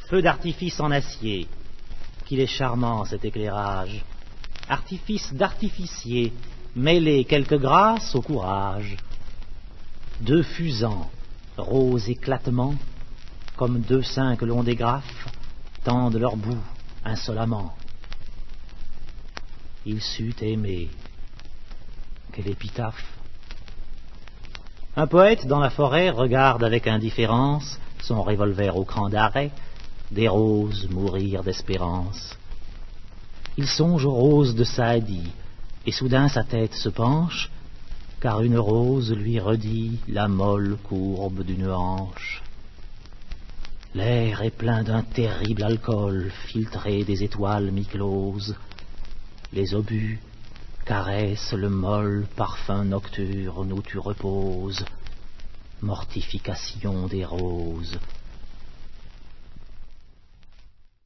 Feu d'artifice en acier, qu'il est charmant cet éclairage. Artifice d'artificier, mêlé quelque grâce au courage. Deux fusants, roses éclatements, comme deux seins que l'on dégrafe, tendent leur bout insolemment. Il sut aimer. Quelle épitaphe! Un poète dans la forêt regarde avec indifférence, son revolver au cran d'arrêt, des roses mourir d'espérance. Il songe aux roses de Saadi, et soudain sa tête se penche, car une rose lui redit la molle courbe d'une hanche. L'air est plein d'un terrible alcool, filtré des étoiles mi-closes. Les obus caressent le molle parfum nocturne où tu reposes. Mortification des roses,